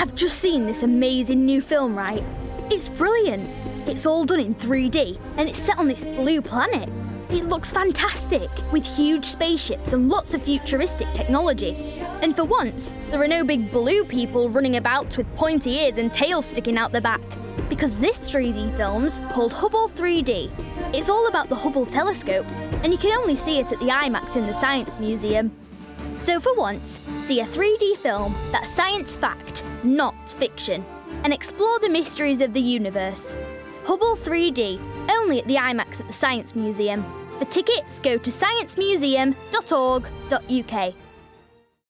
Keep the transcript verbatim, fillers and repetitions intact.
I've just seen this amazing new film, right? It's brilliant. It's all done in three D, and it's set on this blue planet. It looks fantastic, with huge spaceships and lots of futuristic technology. And for once, there are no big blue people running about with pointy ears and tails sticking out the back. Because this three D film's called Hubble three D. It's all about the Hubble telescope, and you can only see it at the IMAX in the Science Museum. So for once, see a three D film that's science fact, not fiction, and explore the mysteries of the universe. Hubble three D, only at the IMAX at the Science Museum. For tickets, go to science museum dot org dot U K.